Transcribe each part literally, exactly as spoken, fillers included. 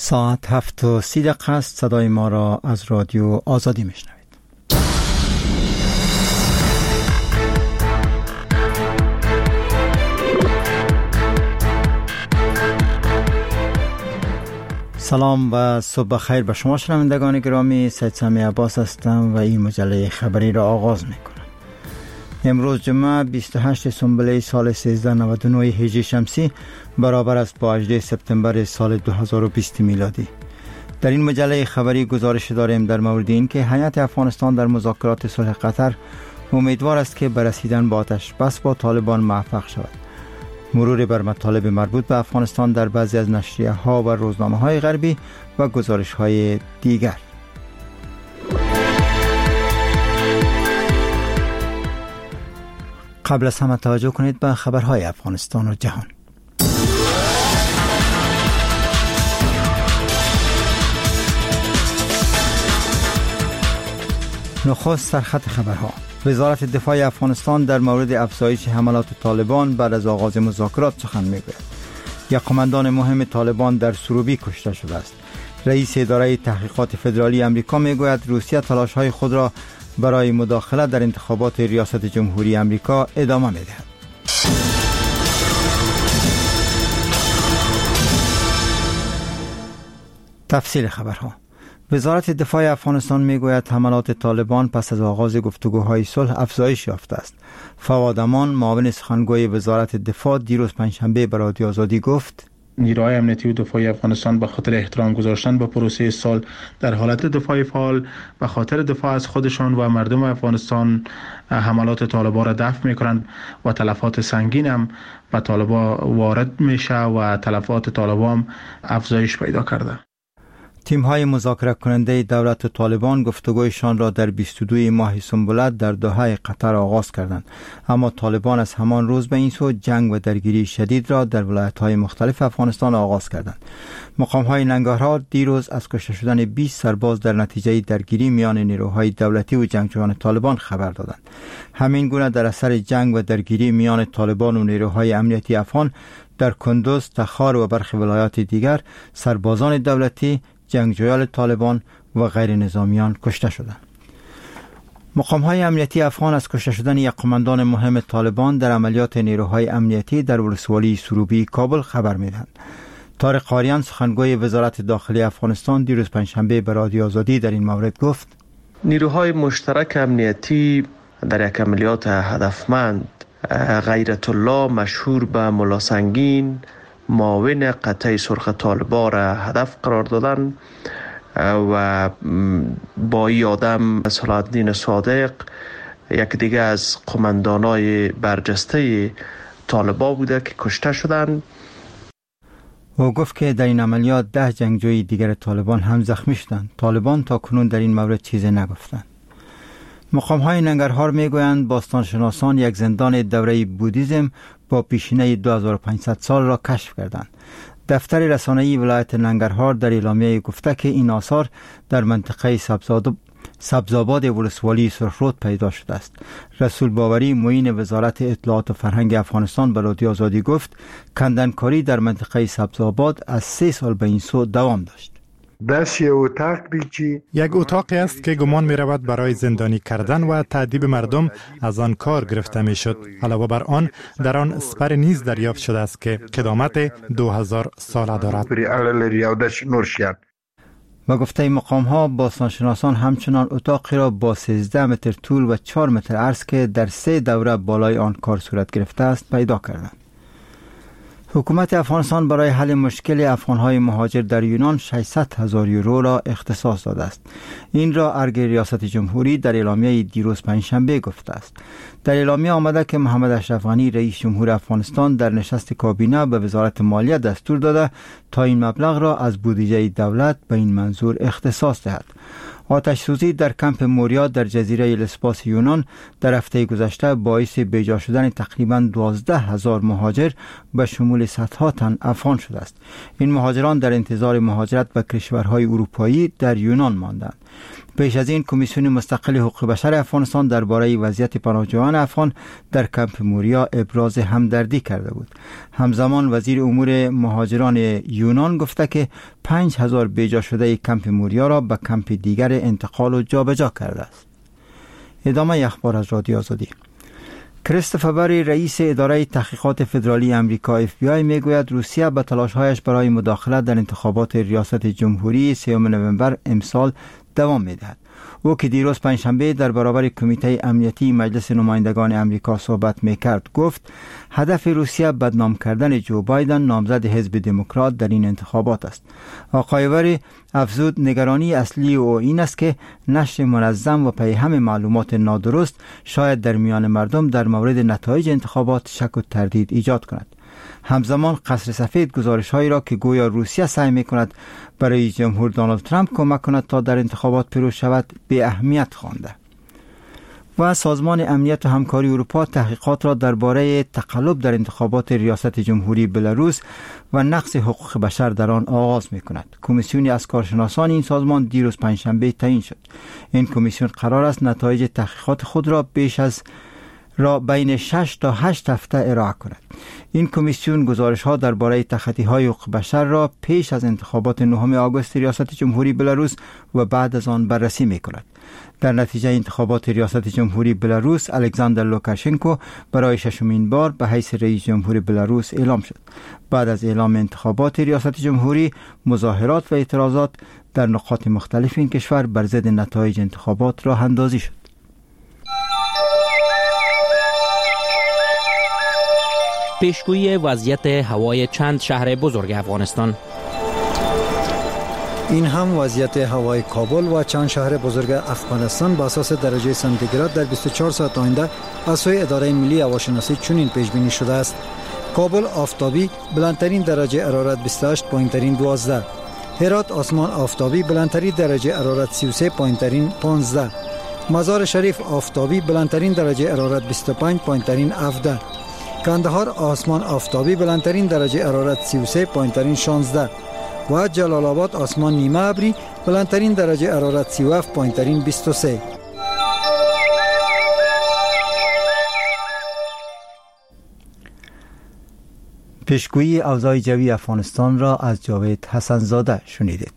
ساعت هفت و سی دقیقه است. صدای ما را از رادیو آزادی میشنوید. سلام و صبح خیر به شما شنوندگان گرامی. سید سامی عباس هستم و این مجله خبری را آغاز میکنم. امروز جمعه بیست و هشتم سنبله سال سیزده نود و نه هجری شمسی برابر است با هجدهم سپتامبر سال دو هزار و بیست میلادی. در این مجله خبری گزارش داریم در مورد این که هیئت افغانستان در مذاکرات صلح قطر امیدوار است که به رسیدن به آتش بس با طالبان موفق شود. مرور بر مطالب مربوط به افغانستان در بعضی از نشریه ها و روزنامه های غربی و گزارش های دیگر. قبل از همه توجه کنید به خبرهای افغانستان و جهان. نخست سرخط خبرها. وزارت دفاع افغانستان در مورد افزایش حملات طالبان بعد از آغاز مذاکرات سخن میگوید. یک قماندان مهم طالبان در سروبی کشته شده است. رئیس اداره تحقیقات فدرالی آمریکا میگوید روسیه تلاش‌های خود را برای مداخله در انتخابات ریاست جمهوری آمریکا ادامه می‌دهد. تفصیل خبرها. وزارت دفاع افغانستان میگوید حملات طالبان پس از آغاز گفتگوهای صلح افزایش یافته است. فواد امان معاون سخنگوی وزارت دفاع دیروز پنجشنبه به رادیو آزادی گفت نیروهای امنیتی و دفاعی افغانستان به خاطر احترام گذاشتن به پروسه صلح در حالت دفاع فعال به خاطر دفاع از خودشان و مردم افغانستان حملات طالبان را دفع میکنند و تلفات سنگین هم به طالبان وارد میشه و تلفات طالبان افزایش پیدا کرده. تیم‌های مذاکره کننده دولت و طالبان گفتگویشان را در بیست و دوم ماه سنبله در دوحه قطر آغاز کردند، اما طالبان از همان روز به این سو جنگ و درگیری شدید را در ولایت‌های مختلف افغانستان آغاز کردند. مقام‌های ننگرهار دیروز از کشته شدن بیست سرباز در نتیجه درگیری میان نیروهای دولتی و جنگجویان طالبان خبر دادند. همین گونه در اثر جنگ و درگیری میان طالبان و نیروهای امنیتی افغان در کندوز، تخار و برخی ولایات دیگر سربازان دولتی، جنگجویان طالبان و غیر نظامیان کشته شدند. مقام‌های امنیتی افغان از کشته شدن یک قماندان مهم طالبان در عملیات نیروهای امنیتی در ولسوالی سروبی کابل خبر می‌دهند. طارق قاریان سخنگوی وزارت داخلی افغانستان دیروز پنجشنبه به رادیو آزادی در این مورد گفت نیروهای مشترک امنیتی در یک عملیات هدفمند غیرت الله مشهور به ملا سنگین معاون قطعه سرخ طالبان را هدف قرار دادن و با این آدم صلاح الدین صادق یک دیگه از قماندانای برجسته طالبان بوده که کشته شدند. او گفت که در این عملیات ده جنگجوی دیگر طالبان هم زخمی شدند. طالبان تا کنون در این مورد چیزی نگفتند. مقام‌های ننگرهار میگویند باستانشناسان یک زندان دوره بودیزم با پیشینه دو هزار و پانصد سال را کشف کردند. دفتر رسانه‌ای ولایت ننگرهار در اعلامیه گفته که این آثار در منطقه سبزآباد ولسوالی سرخرود پیدا شده است. رسول باوری معین وزارت اطلاعات و فرهنگ افغانستان به رادیو آزادی گفت کندنکاری در منطقه سبزآباد از سه سال به این سو دوام داشت. یک اتاقی است که گمان می رود برای زندانی کردن و تعذیب مردم از آن کار گرفته می شد. علاوه بر آن در آن سپر نیز دریافت شده است که قدامت دو هزار ساله دارد. و گفته مقام ها باستانشناسان همچنان اتاقی را با سیزده متر طول و چهار متر عرض که در سه دوره بالای آن کار صورت گرفته است پیدا کردند. حکومت افغانستان برای حل مشکل افغان‌های مهاجر در یونان ششصد هزار یورو را اختصاص داده است. این را ارگ ریاست جمهوری در اعلامیه دیروز پنجشنبه گفته است. در اعلامیه آمده که محمد اشرف غنی رئیس جمهور افغانستان در نشست کابینه به وزارت مالیه دستور داده تا این مبلغ را از بودجه دولت به این منظور اختصاص دهد. آتش سوزی در کمپ موریا در جزیره لسباس یونان در هفته گذشته باعث بیجا شدن تقریباً دوازده هزار مهاجر به شمول صدها تن افغان شده است. این مهاجران در انتظار مهاجرت به کشورهای اروپایی در یونان ماندند. پیش از این کمیسیون مستقل حقوق بشر افغانستان درباره وضعیت پناهجویان افغان در کمپ موریا ابراز همدردی کرده بود. همزمان وزیر امور مهاجران یونان گفته که پنج هزار بیجا شده کمپ موریا را به کمپ دیگر انتقال و جابجا کرده است. ادامه اخبار از رادیو آزادی. کریستوفر بری رئیس اداره تحقیقات فدرالی امریکا اف بی آی میگوید روسیه به تلاش‌هایش برای مداخلت در انتخابات ریاست جمهوری سوم نوامبر امسال دوام می‌دهد. او که دیروز پنجشنبه در برابر کمیته امنیتی مجلس نمایندگان امریکا صحبت می‌کرد گفت هدف روسیه بدنام کردن جو بایدن نامزد حزب دموکرات در این انتخابات است. آقای وری افزود نگرانی اصلی او این است که نشر منظم و پیهم معلومات نادرست شاید در میان مردم در مورد نتایج انتخابات شک و تردید ایجاد کند. همزمان قصر سفید گزارش‌هایی را که گویا روسیه سعی می‌کند برای جمهور دونالد ترامپ کمک کند تا در انتخابات پیروز شود به اهمیت خوانده. و سازمان امنیت و همکاری اروپا تحقیقات را درباره تقلب در انتخابات ریاست جمهوری بلاروس و نقض حقوق بشر در آن آغاز می‌کند. کمیسیونی از کارشناسان این سازمان دیروز پنجشنبه تعیین شد. این کمیسیون قرار است نتایج تحقیقات خود را بیش از را بین شش تا هشت هفته ارائه کند. این کمیسیون گزارش‌ها درباره تخطی‌های حقوق بشر را پیش از انتخابات نهم آگوست ریاست جمهوری بلاروس و بعد از آن بررسی می‌کند. در نتیجه انتخابات ریاست جمهوری بلاروس الکساندر لوکاشنکو برای ششمین بار به حیث رئیس جمهور بلاروس اعلام شد. بعد از اعلام انتخابات ریاست جمهوری مظاهرات و اعتراضات در نقاط مختلف این کشور بر ضد نتایج انتخابات راه اندازی شد. پیشگویی وضعیت هوای چند شهر بزرگ افغانستان. این هم وضعیت هوای کابل و چند شهر بزرگ افغانستان با اساس درجه سانتیگراد در بیست و چهار ساعت آینده از سوی اداره ملی هواشناسی چنین پیش بینی شده است: کابل آفتابی بلندترین درجه حرارت بیست و هشت پایین ترین دوازده، هرات آسمان آفتابی بلندترین درجه حرارت سی و سه پایین ترین پانزده، مزار شریف آفتابی بلندترین درجه حرارت بیست و پنج پایین ترین هفده، کندهار آسمان آفتابی بلندترین درجه حرارت سی و سه پایین ترین شانزده و جلال آباد آسمان نیمه ابری بلندترین درجه حرارت سی و هفت پایین ترین بیست و سه. پیشگویی اوضاع جوی افغانستان را از جاوید حسن زاده شنیدید.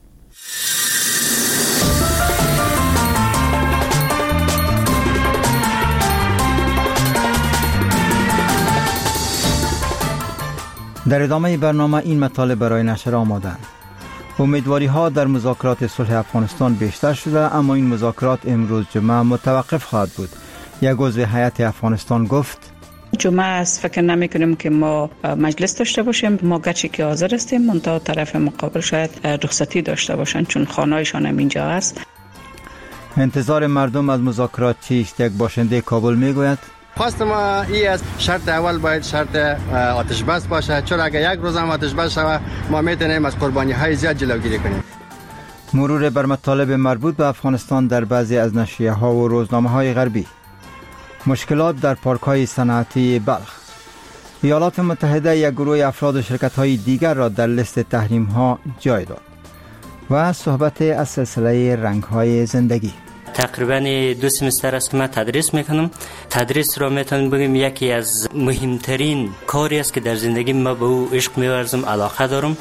در ادامه برنامه این مطالب برای نشر آمادند. امیدواری ها در مذاکرات صلح افغانستان بیشتر شده، اما این مذاکرات امروز جمعه متوقف خواهد بود. یک عضو هیئت افغانستان گفت جمعه است فکر نمی کنیم که ما مجلس داشته باشیم. ما گرچه که حاضر هستیم منتها طرف مقابل شاید رخصتی داشته باشند چون خانه‌شان هم اینجا است. انتظار مردم از مذاکرات چیست؟ یک باشنده کابل میگوید خواست ما ای است شرط اول باید شرط آتش بس باشه، چون اگر یک روز هم آتش بس شود ما میتونیم از قربانی های زیاد جلوگیری کنیم. مرور بر مطالب مربوط به افغانستان در بعضی از نشریه ها و روزنامه های غربی. مشکلات در پارک های صنعتی بلخ. ایالات متحده یک گروه افراد و شرکت های دیگر را در لیست تحریم ها جای داد. و صحبت از سلسله رنگ های زندگی. تقریبا دو سمستر است که من تدریس میکنم. تدریس را میتونم بگم یکی از مهمترین کاری است که در زندگی ما به او عشق میورزم، علاقه دارم.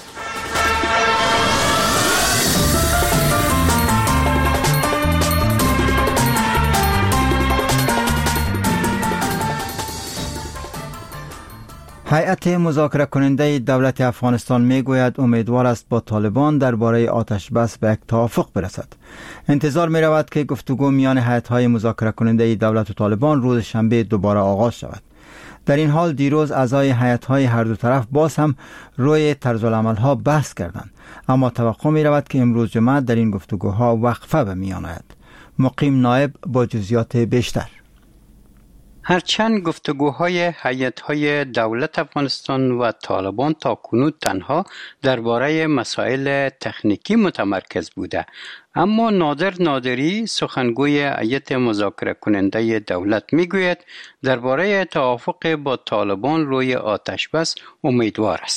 هیئت مذاکره کننده دولت افغانستان میگوید امیدوار است با طالبان درباره آتش بس به یک توافق برسد. انتظار می رود که گفتگو میان هیئت‌های مذاکره کننده دولت و طالبان روز شنبه دوباره آغاز شود. در این حال دیروز اعضای هیئت‌های هر دو طرف باز هم روی طرزالعمل‌ها بحث کردند، اما توقع می رود که امروز جمعه در این گفتگوها وقفه به میان آید. مقیم نایب با جزئیات بیشتر. هرچند گفتگوهای هیئت‌های دولت افغانستان و طالبان تا کنون تنها درباره مسائل تکنیکی متمرکز بوده، اما نادر نادری سخنگوی هیئت مذاکره کننده دولت میگوید درباره توافق با طالبان روی آتش بس امیدوار است.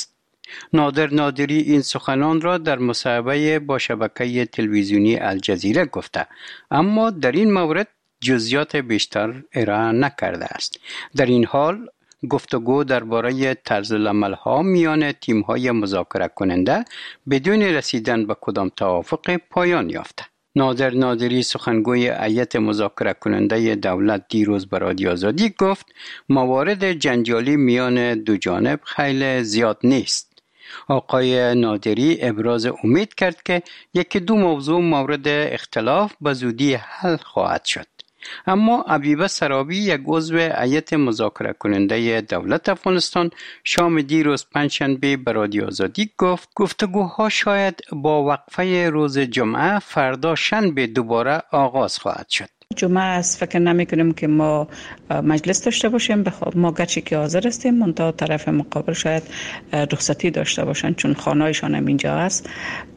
نادر نادری این سخنان را در مصاحبه با شبکه تلویزیونی الجزیره گفته، اما در این مورد جزئیات بیشتر ارائه نکرده است. در این حال گفتگو درباره طرز العمل‌ها میان تیم‌های مذاکره کننده بدون رسیدن به کدام توافق پایان یافته. نادر نادری سخنگوی هیئت مذاکره کننده دولت دیروز به رادیو آزادی گفت موارد جنجالی میان دو جانب خیلی زیاد نیست. آقای نادری ابراز امید کرد که یکی دو موضوع مورد اختلاف به زودی حل خواهد شد. اما عبیبه سرابی، یک عضو هیئت مذاکره کننده دولت افغانستان، شام دیروز پنجشنبه به رادیو آزادی گفت گفتگوها شاید با وقفه روز جمعه فردا شنبه دوباره آغاز خواهد شد. جمعه است فکر نمی کنیم که ما مجلس داشته باشیم، ما گرچه که حاضر هستیم منتها طرف مقابل شاید رخصتی داشته باشن چون خانه‌شان هم اینجا است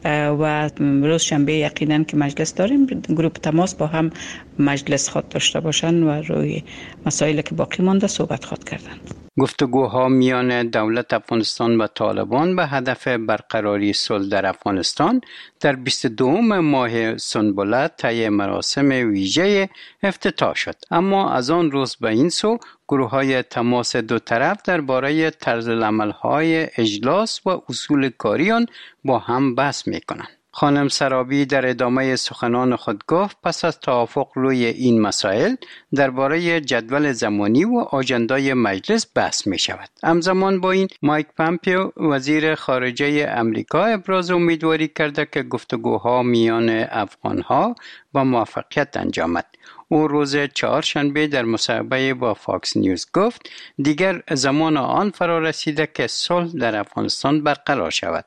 و روز شنبه یقینا که مجلس داریم، گروه تماس با هم مجلس خود داشته باشن و روی مسائلی که باقی مانده صحبت خود کردن. گفتگوها میان دولت افغانستان و طالبان به هدف برقراری صلح در افغانستان در بیست و دوم ماه سنبله طی مراسم ویژه افتتاح شد، اما از آن روز به این سو گروه‌های تماس دو طرف درباره طرز العمل‌های اجلاس و اصول کاری آن با هم بحث می‌کنند. خانم سرابی در ادامه سخنان خود گفت پس از توافق روی این مسائل درباره جدول زمانی و آژندای مجلس بحث می شود. همزمان با این مایک پامپیو وزیر خارجه امریکا ابراز امیدواری کرده که گفتگوها میان افغانها با موفقیت انجامد. او روز چهارشنبه در مصاحبه با فاکس نیوز گفت دیگر زمان آن فرا رسیده که صلح در افغانستان برقرار شود.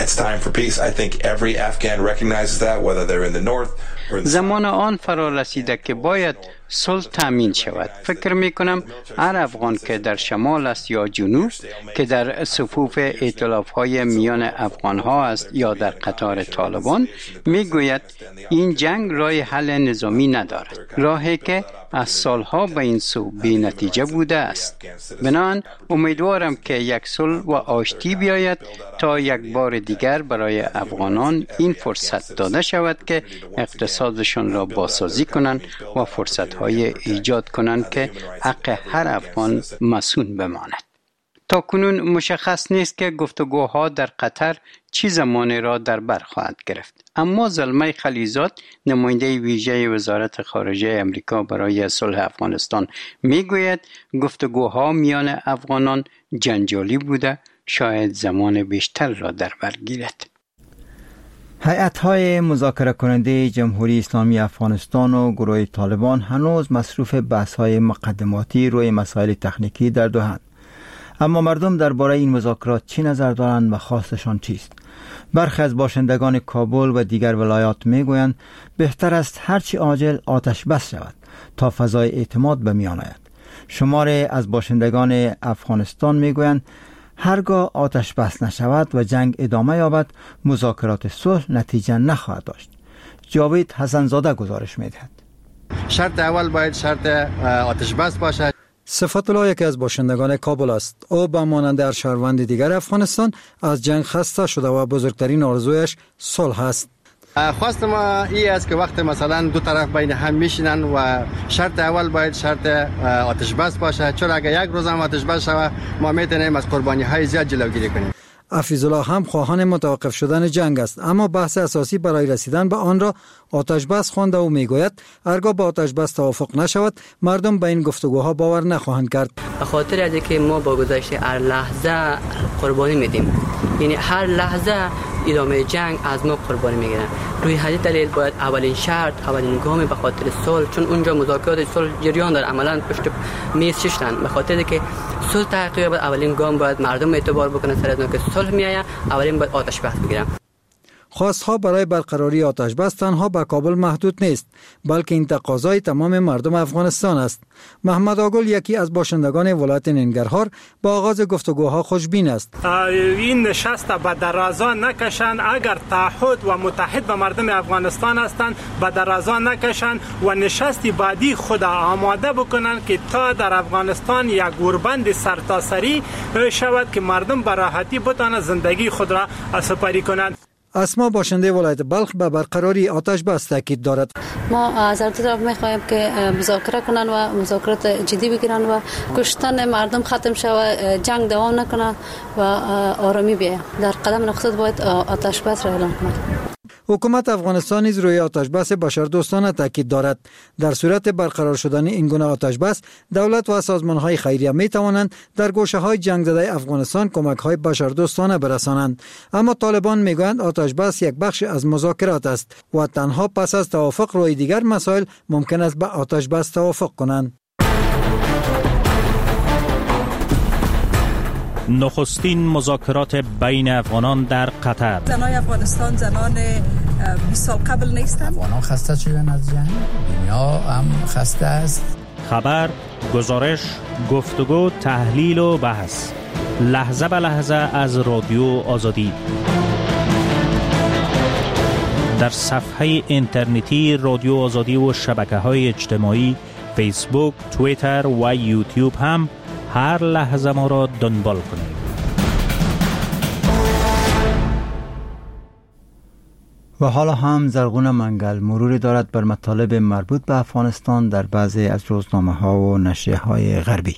زمان آن فرا رسیده که باید صلح تامین شود. فکر می کنم هر افغان که در شمال است یا جنوب، که در صفوف ائتلاف های میان افغان ها است یا در قطار طالبان، می گوید این جنگ راه حل نظامی ندارد، راهی که از سالها به این سو بی نتیجه بوده است. بنابراین امیدوارم که یک صلح و آشتی بیاید تا یک بار دیگر برای افغانان این فرصت داده شود که اقتصادشان را بازسازی کنند و فرصت‌های ایجاد کنند که حق هر افغان مسئول بماند. تا کنون مشخص نیست که گفتگوها در قطر چه زمانی را در بر خواهد گرفت، اما زلمه خلیزاد، نماینده ویژه وزارت خارجه امریکا برای صلح افغانستان، میگوید گفتگوها میان افغانان جنجالی بوده، شاید زمان بیشتر را در بر گیرد. هیئت‌های مذاکره کننده جمهوری اسلامی افغانستان و گروه طالبان هنوز مصروف بحث‌های مقدماتی روی مسائل تکنیکی در دوحه‌اند. اما مردم درباره این مذاکرات چی نظر دارند و خواستشان چیست؟ برخی از باشندگان کابل و دیگر ولایات میگویند بهتر است هرچی عاجل آتش بس شود تا فضای اعتماد به میان آید. شماری از باشندگان افغانستان میگویند هرگاه آتش بس نشود و جنگ ادامه یابد مذاکرات صلح نتیجه نخواهد داشت. جاوید حسن زاده گزارش میدهد. شرط اول باید شرط آتش بس باشد. صفت الله یکی از باشندگان کابل است. او به مانند هر شهروند دیگر افغانستان از جنگ خسته شده و بزرگترین آرزویش صلح است. خواست ما این است که وقت مثلا دو طرف بین هم میشینن و شرط اول باید شرط آتش بس باشه، چون اگر یک روز هم آتش بس شود ما میتونیم از قربانی های زیاد جلوگیری کنیم. حفیظ الله هم خواهان متوقف شدن جنگ است، اما بحث اساسی برای رسیدن به آن را آتش بس خوانده و میگوید هرگاه با آتش بس توافق نشود مردم به این گفتگوها باور نخواهند کرد. به خاطر از اینکه ما با گذشت هر لحظه قربانی میدیم، یعنی هر لحظه ادامه جنگ از ما قربانی میگیرن. روی همین دلیل باید اولین شرط، اولین گام به خاطر صلح، چون اونجا مذاکرات صلح جریان داره، عملاً پشت میز ششتن، به خاطر که صلح تحقیق باید اولین گام باید مردم اعتبار بکنن سر از که صلح میآید، اولین باید آتش بس بگیرن. خواستها برای برقراری آتش بس تنها به کابل محدود نیست، بلکه این تقاضای تمام مردم افغانستان است. محمد آگل یکی از باشندگان ولایت ننگرهار با آغاز گفتگوها خوشبین است. این نشست به درازا نکشند، اگر تعهد و متحد به مردم افغانستان هستند به درازا نکشند و نشستی بعدی خود آماده بکنند که تا در افغانستان یک گوربند سرتاسری شود که مردم به راحتی بتوانند زندگی خود را سپری کنند. اسما باشنده ولایت بلخ به برقراری آتش بس تاکید دارد. ما از هر طرف می‌خواهیم که مذاکره کنند و مذاکرات جدی بگیرند و کشتن مردم ختم شود، جنگ دوام نکنه و آرامی بیاید. در قدم نقطه باید آتش بس را اعلام کنند. حکومت افغانستان نیز روی آتش بس بشردوستانه تاکید دارد. در صورت برقرار شدن این گونه آتش بس، دولت و سازمان‌های خیریه می توانند در گوشه‌های جنگ زده افغانستان کمک‌های بشردوستانه برسانند. اما طالبان میگویند آتش بس یک بخش از مذاکرات است و تنها پس از توافق روی دیگر مسائل ممکن است به آتش بس توافق کنند. نخستین مذاکرات بین افغانان در قطر. زنان افغانستان زنان بیست سال قبل نیستند. افغانان خسته شدن از جنگ، دنیا هم خسته است. خبر، گزارش، گفتگو، تحلیل و بحث لحظه به لحظه از رادیو آزادی در صفحه اینترنتی رادیو آزادی و شبکه‌های اجتماعی فیسبوک، توییتر و یوتیوب هم هر لحظه ما را دنبال کنید. و حالا هم زرغون منگل مروری دارد بر مطالب مربوط به افغانستان در بعضی از روزنامه ها و نشریه های غربی.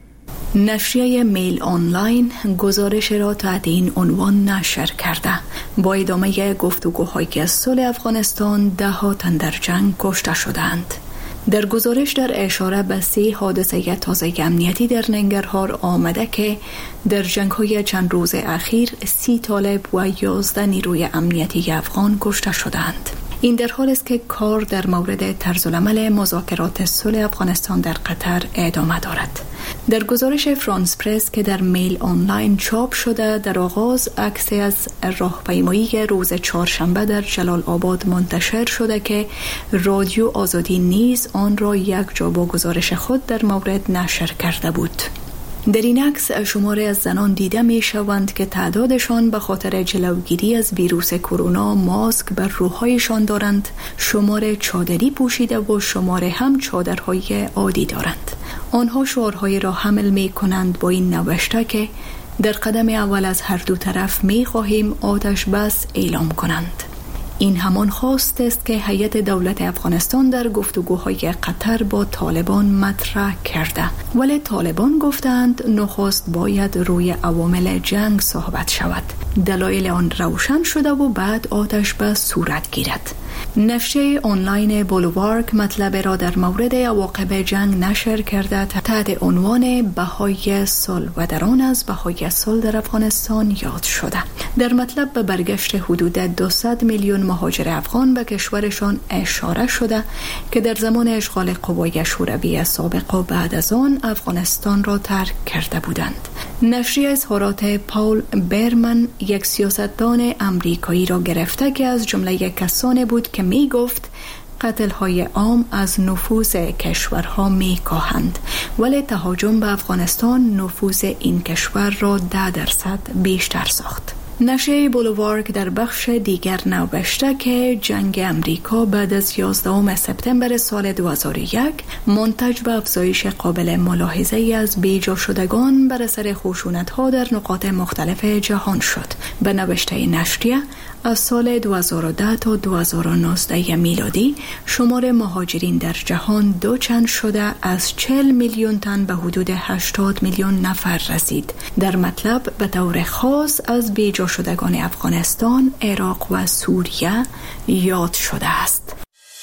نشریه میل آنلاین گزارش را تحت این عنوان نشر کرده: با ادامه گفتگوهای صلح افغانستان ده ها تن در جنگ کشته شدند. در گزارش در اشاره به سه حادثه تازه امنیتی در ننگرهار آمده که در جنگ‌های چند روز اخیر سی طالب و یازده نیروی امنیتی افغان کشته شدند. این در حالی است که کار در مورد طرزالعمل مذاکرات صلح افغانستان در قطر ادامه دارد. در گزارش فرانس پرس که در میل آنلاین چاپ شده، در آغاز عکسی از راهپیمایی روز چهارشنبه در جلال آباد منتشر شده که رادیو آزادی نیز آن را یک جا با گزارش خود در مورد نشر کرده بود. در این عکس شماری از زنان دیده می شوند که تعدادشان به خاطر جلوگیری از ویروس کرونا ماسک بر روحایشان دارند، شماره چادری پوشیده و شماره هم چادرهای عادی دارند. آنها شعارهای را حمل می کنند با این نوشته که در قدم اول از هر دو طرف می خواهیم آتش بس اعلام کنند. این همان خواست است که هیئت دولت افغانستان در گفتگوهای قطر با طالبان مطرح کرده، ولی طالبان گفتند نخست باید روی عوامل جنگ صحبت شود، دلایل آن روشن شده و بعد آتش بس صورت گیرد. نشریه آنلاین بولوارک مطلب را در مورد عواقب جنگ نشر کرده تحت عنوان بهای صلح و در آن از بهای صلح در افغانستان یاد شده. در مطلب به برگشت حدود دویست میلیون مهاجر افغان به کشورشان اشاره شده که در زمان اشغال قوای شوروی سابق و بعد از آن افغانستان را ترک کرده بودند. نشریه اظهارات پاول برمن، یک سیاستدان امریکایی را گرفته که از جمله کسانی بود که می گفت قتل‌های عام از نفوذ کشورها می کاهند، ولی تهاجم به افغانستان نفوذ این کشور را ده درصد بیشتر ساخت. نشریه بولوارک در بخش دیگر نوشته که جنگ امریکا بعد از یازدهم سپتامبر سال دو هزار و یک منتج به افزایش قابل ملاحظه از بیجا شدگان بر اثر خشونت‌ها در نقاط مختلف جهان شد. به نوشته نشریه از سال دو هزار و ده تا دو هزار و نوزده میلادی شمار مهاجرین در جهان دو چند شده از چهل میلیون تن به حدود هشتاد میلیون نفر رسید. در مطلب به طور خاص از بیجا شدگان افغانستان، عراق و سوریه یاد شده است.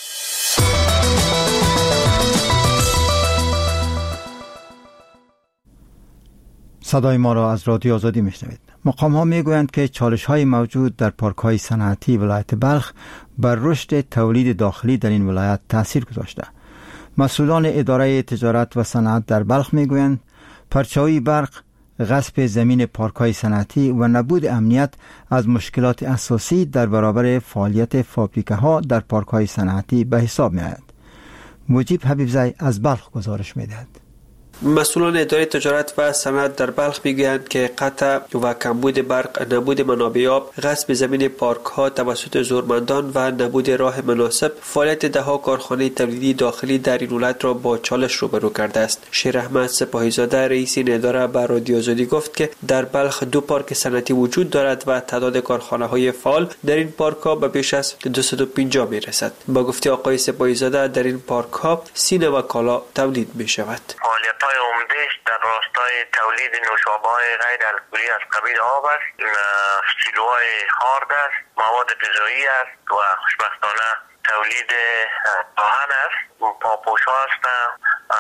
صدای ما را از رادیو آزادی میشنوید. مقام ها میگویند که چالش های موجود در پارک های صنعتی ولایت بلخ بر رشد تولید داخلی در این ولایت تاثیر گذاشته. مسئولان اداره تجارت و صنعت در بلخ میگویند پرچاوی برق غصب زمین پارک‌های صنعتی و نبود امنیت از مشکلات اساسی در برابر فعالیت فابریکه‌ها در پارک‌های صنعتی به حساب می‌آید. مجیب حبیبزی از بلخ گزارش می‌دهد. مسئولان اداره تجارت و صنعت در بلخ میگویند که قطع و کمبود برق، نبود منابع آب، غصب زمین پارک ها توسط زورمندان و نبود راه مناسب فعالیت دهها کارخانه تولیدی داخلی در این ولایت را با چالش روبرو کرده است. شیر احمد سپاهیزاده رئیس این اداره به رادیو آزادی گفت که در بلخ دو پارک صنعتی وجود دارد و تعداد کارخانه های فعال در این پارک ها به بیش از دویست و پنجاه می رسد. با گفته آقای سپاهیزاده در این پارک ها سینه و کالا تولید می شود. فعالیت‌های عمده‌اش در راستای تولید نوشابه‌های غیر الکلی از قبیل آب است، سیلوهای خارد است، مواد غذایی است و خوشبختانه تولید آهن است، پاپوش‌ها هستند،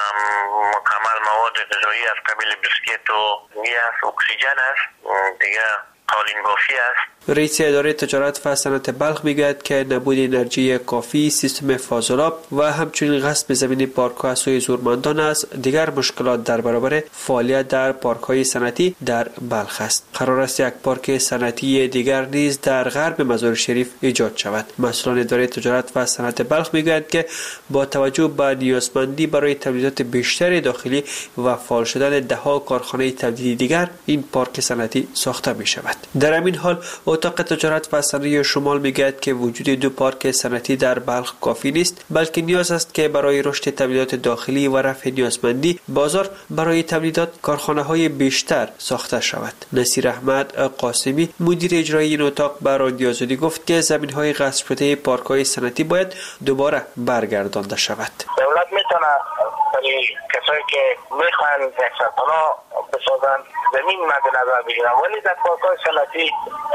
مکمل مواد غذایی از قبیل بیسکیت و گیاس، اکسیژن است، دیگه قالین بافی است. رئیس اداره تجارت و صنعت بلخ میگوید که نبود انرژی کافی، سیستم فاضلاب و همچنین غصب زمین پارک‌ها از سوی زورمندان است دیگر مشکلات در برابر فعالیت در پارک‌های صنعتی در بلخ است. قرار است یک پارک صنعتی دیگر نیز در غرب مزار شریف ایجاد شود. مسئولان اداره تجارت و صنعت بلخ میگویند که با توجه به نیازمندی برای تولیدات بیشتر داخلی و فعال شدن ده‌ها کارخانه تولیدی دیگر این پارک صنعتی ساخته می شود. در همین حال اتاق تجارت و صنایع شمال میگوید که وجود دو پارک صنعتی در بلخ کافی نیست، بلکه نیاز است که برای رشد تولیدات داخلی و رفع نیازمندی بازار برای تولیدات کارخانه‌های بیشتر ساخته شود. نصیر احمد قاسمی مدیر اجرایی این اتاق به رادیو آزادی گفت که زمین‌های غصب شده پارک‌های صنعتی باید دوباره برگردانده شود. دولت میتونه برای کسایی که میخوان یک سرپناه بسازن زمین مد نظر بگیرن، ولی در پارک‌های صنعتی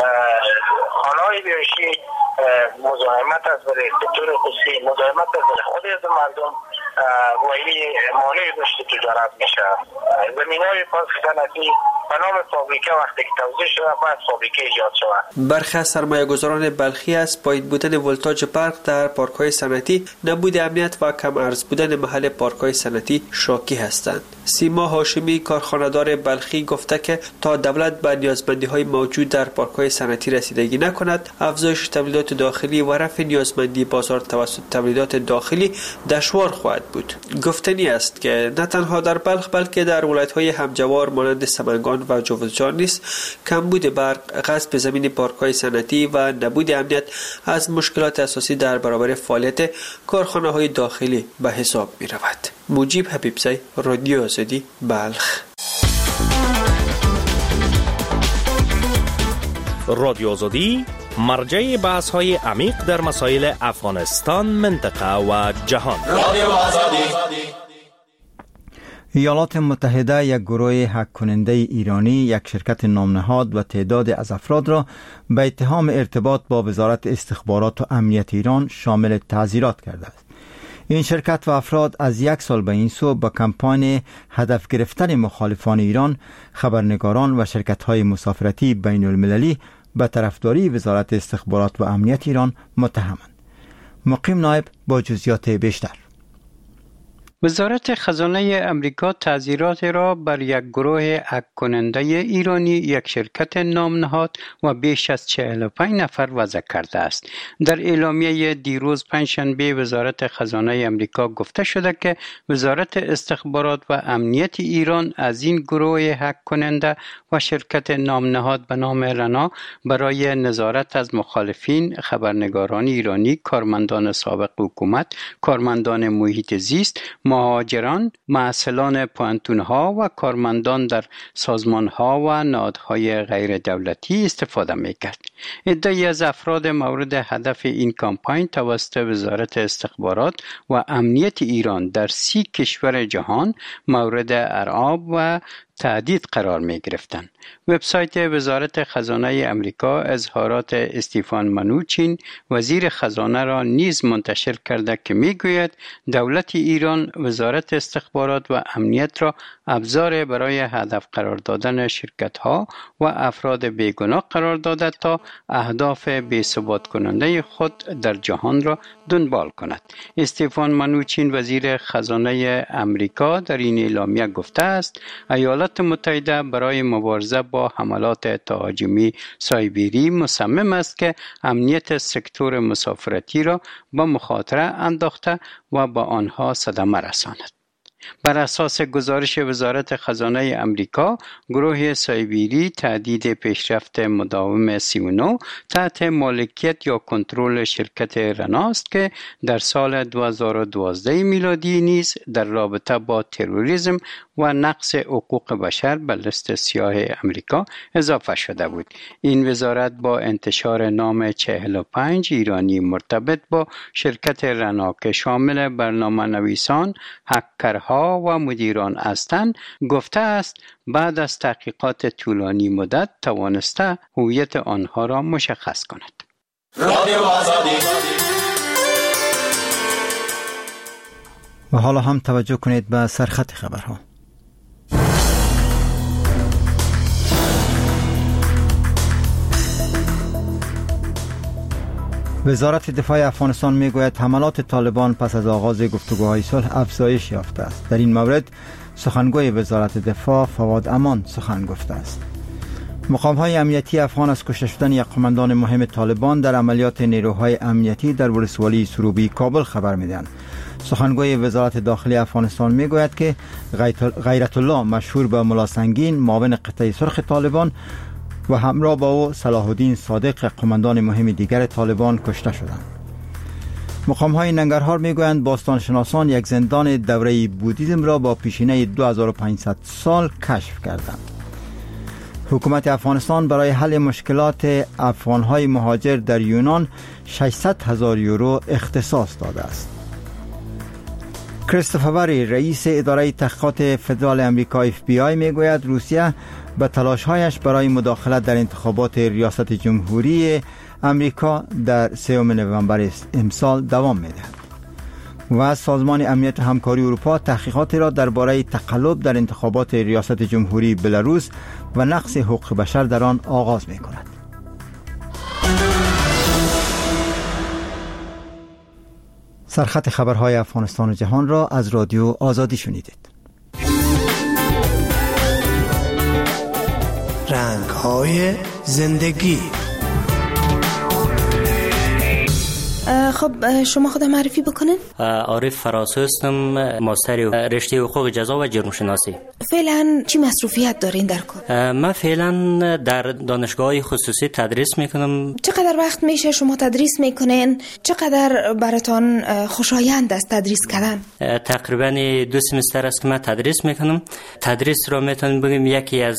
خانه‌های بیاشی مزاحمت از برای سکتور خصوصی، مزاحمت از برای خود از مردم و این مانع رشد تجارت میشه. زمین‌های پارک صنعتی به نام فابریکه وقتی که توزیع شده باید فابریکه ایجاد شود. برخی از سرمایه‌گذاران بلخی از پایین بودن ولتاژ برق در پارک‌های صنعتی، نبود امنیت و کم ارز بودن محل پارک‌های صنعتی شاکی هستند. سیما هاشمی کارخانه‌دار بلخی گفته که تا دولت به نیازمندی‌های موجود در پارک‌های صنعتی رسیدگی نکند، افزایش تولیدات داخلی و رفع نیازمندی بازار توسط تولیدات داخلی دشوار خواهد بود. گفتنی است که نه تنها در بلخ بلکه در ولایت‌های همجوار مانند سمنگان و جوزجان نیز کمبود برق، غصب زمین پارک‌های صنعتی و نبود امنیت از مشکلات اساسی در برابر فعالیت کارخانه‌های داخلی به حساب می‌رود. مجیب حبیبزی، رادیو آزادی، بلخ. رادیو آزادی مرجع بحث‌های عمیق در مسائل افغانستان، منطقه و جهان. رادیو آزادی. ایالات متحده یک گروه هک کننده ایرانی، یک شرکت نامنهاد و تعداد از افراد را به اتهام ارتباط با وزارت استخبارات و امنیت ایران شامل تعزیرات کرده است. این شرکت و افراد از یک سال به این سو با کمپاین هدف گرفتن مخالفان ایران، خبرنگاران و شرکت‌های مسافرتی بین المللی به طرفداری وزارت استخبارات و امنیت ایران متهمند. مقیم نایب با جزئیات بیشتر. وزارت خزانه امریکا تعزیرات را بر یک گروه هک کننده ایرانی، یک شرکت نامنهاد و بیش از چهل و پنج نفر وضع کرده است. در اعلامیه دیروز پنجشنبه وزارت خزانه امریکا گفته شده که وزارت استخبارات و امنیت ایران از این گروه هک کننده و شرکت نامنهاد به نام رنا برای نظارت از مخالفین، خبرنگاران ایرانی، کارمندان سابق حکومت، کارمندان محیط زیست، مهاجران، معسلان پانتونها و کارمندان در سازمانها و نهادهای غیر دولتی استفاده میکرد. عده‌ای از افراد مورد هدف این کمپاین توسط وزارت استخبارات و امنیت ایران در سی کشور جهان مورد ارعاب و تهدید قرار می گرفتند. وبسایت وزارت خزانه امریکا اظهارات استیفان منوچین وزیر خزانه را نیز منتشر کرده که می گوید دولت ایران وزارت استخبارات و امنیت را ابزار برای هدف قرار دادن شرکت ها و افراد بیگناه قرار داده تا اهداف بی‌ثبات کننده خود در جهان را دنبال کند. استیفان منوچین وزیر خزانه امریکا در این اعلامیه گفته است ایالات ایالات متحده برای مبارزه با حملات تهاجمی سایبری مصمم است که امنیت سکتور مسافرتی را به مخاطره انداخته و به آنها صدمه رساند. بر اساس گزارش وزارت خزانه امریکا، گروه سایبری تهدید پیشرفت مداوم سی و نه تحت مالکیت یا کنترل شرکت رناست که در سال دو هزار و دوازده میلادی نیز در رابطه با تروریسم و نقض حقوق بشر به لیست سیاه امریکا اضافه شده بود. این وزارت با انتشار نام چهل و پنج ایرانی مرتبط با شرکت رنا که شامل برنامه نویسان، هکرها و مدیران هستند گفته است بعد از تحقیقات طولانی مدت توانسته هویت آنها را مشخص کند. و حالا هم توجه کنید به سرخط خبرها. وزارت دفاع افغانستان میگوید حملات طالبان پس از آغاز گفتگوهای صلح افزایش یافته است. در این مورد سخنگوی وزارت دفاع فواد امان سخن گفته است. مقام‌های امنیتی افغان از کشته شدن یک قماندان مهم طالبان در عملیات نیروهای امنیتی در ولسوالی سروبی کابل خبر میدهند. سخنگوی وزارت داخلی افغانستان میگوید که غیرت الله مشهور به ملا سنگین معاون قطعه سرخ طالبان و همراه با او صلاح الدین صادق قماندان مهم دیگر طالبان کشته شدند. مقام‌های ننگرهار میگویند باستانشناسان یک زندان دوره بودیزم را با پیشینه دو هزار و پانصد سال کشف کردند. حکومت افغانستان برای حل مشکلات افغان‌های مهاجر در یونان ششصد هزار یورو اختصاص داده است. کریستوفر وری رئیس اداره تحقیقات فدرال امریکا اف بی آی میگوید روسیه به تلاش‌هایش برای مداخلت در انتخابات ریاست جمهوری امریکا در سوم نوامبر امسال دوام می‌دهد. و سازمان امنیت و همکاری اروپا تحقیقاتی را درباره تقلب در انتخابات ریاست جمهوری بلاروس و نقض حقوق بشر در آن آغاز می‌کند. سرخط خبرهای افغانستان و جهان را از رادیو آزادی شنیدید. رنگ‌های زندگی. خب شما خود معرفی بکنین؟ عارف فراسو هستم، ماستر رشته حقوق جزا و جرم شناسی. فعلا چی مصروفیت دارین در کار؟ من فعلا در دانشگاه خصوصی تدریس میکنم. چقدر وقت میشه شما تدریس میکنین؟ چقدر براتون خوشایند است تدریس کردن؟ تقریبا دو سمستر است که من تدریس میکنم. تدریس را میتونم بگم یکی از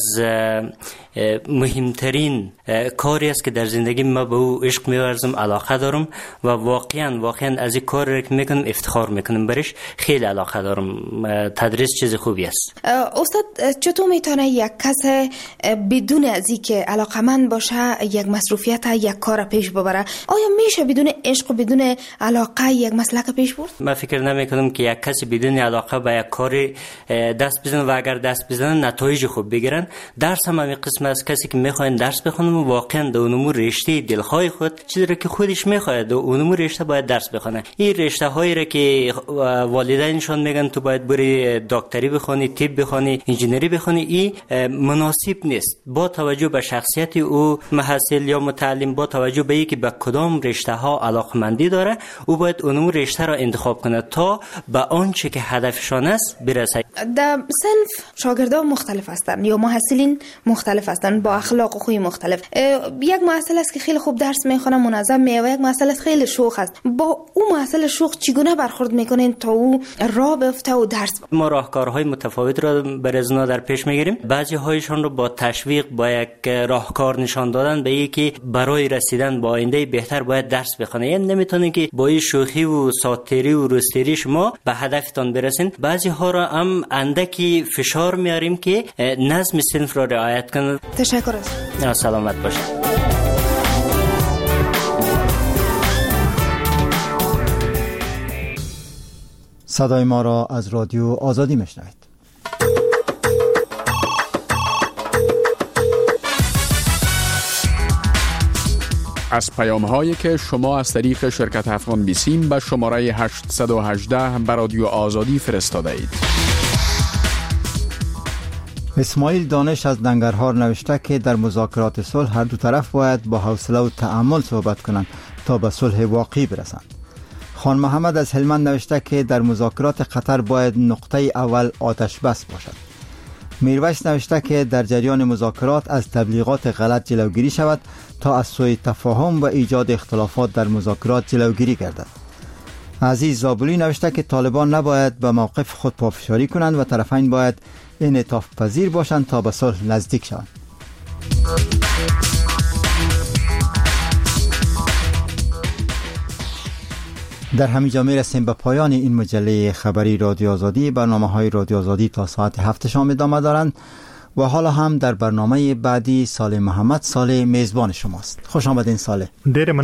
مهمترین کاری است که در زندگی ما به او عشق می‌ورزم، علاقه دارم و واقعا واقعا از این کاری که میکنم افتخار میکنم برش. خیلی علاقه دارم. تدریس چیز خوبی است. استاد چطور میتونه یک کس بدون از اینکه علاقه‌مند باشه یک مصروفیت یک کار پیش ببره؟ آیا میشه بدون عشق و بدون علاقه یک مسلک پیش برد؟ من فکر نمیکنم که یک کسی بدون علاقه به یک کاری دست بزنه و اگر دست بزنه نتایج خوب بگیرن. درس هم همین قسم از کسی که میخواین درس بخونم و واقعا در اون رشته دلخواه خود چیزی را که خودش میخواد در اون رشته باید درس بخونه. این رشته هایی را که والدینشون میگن تو باید بری دکتری بخونی، طب بخونی، انجینری بخونی، این مناسب نیست. با توجه به شخصیت او محصل یا متعلم، با توجه به اینکه به کدام رشته ها علاقمندی داره، او باید اون رشته را انتخاب کنه تا به آنچه که هدفشان است برسه. در صنف شاگردان مختلف هستند یا محصلین مختلف هستند با اخلاق و خوی مختلف. یک محصل است که خیلی خوب درس میخونه، منظم میه، و یک محصل است خیلی شوخ است. با او محصل شوخ چگونه برخورد میکنین تا او راه بیفته و درس بخونه؟ ما راهکارهای متفاوت را برای ازنا در پیش میگیریم. بعضی هایشان رو با تشویق، با یک راهکار نشان دادن به اینکه برای رسیدن به آینده بهتر باید درس بخونه. یعنی نمیتونه که با این شوخی و ساتری و رستری شما به هدفتان برسین. بعضی ها را هم اندکی فشار میاریم که نظم صنف را رعایت کنند. تشکر. سلامت باشید. صدای ما را از رادیو آزادی میشنوید. از پیام هایی که شما از طریق شرکت افغان بیسیم به شماره هشت یک هشت به رادیو آزادی فرستاده اید. اسماعیل دانش از ننگرهار نوشته که در مذاکرات صلح هر دو طرف باید با حوصله و تأمل صحبت کنند تا به صلح واقعی برسند. خان محمد از هلمند نوشته که در مذاکرات قطر باید نقطه اول آتش بس باشد. میرویس نوشته که در جریان مذاکرات از تبلیغات غلط جلوگیری شود تا از سوء تفاهم و ایجاد اختلافات در مذاکرات جلوگیری گردد. عزیز زابلی نوشته که طالبان نباید به موقف خود پافشاری کنند و طرفین باید انعطاف پذیر باشند تا به صلح نزدیک شوند. در همین جا میرسیم به پایان این مجله خبری رادیو آزادی. برنامه های رادیو آزادی تا ساعت هفت شام ادامه دارند و حالا هم در برنامه بعدی صالح محمد صالح میزبان شماست. خوش آمدین صالح.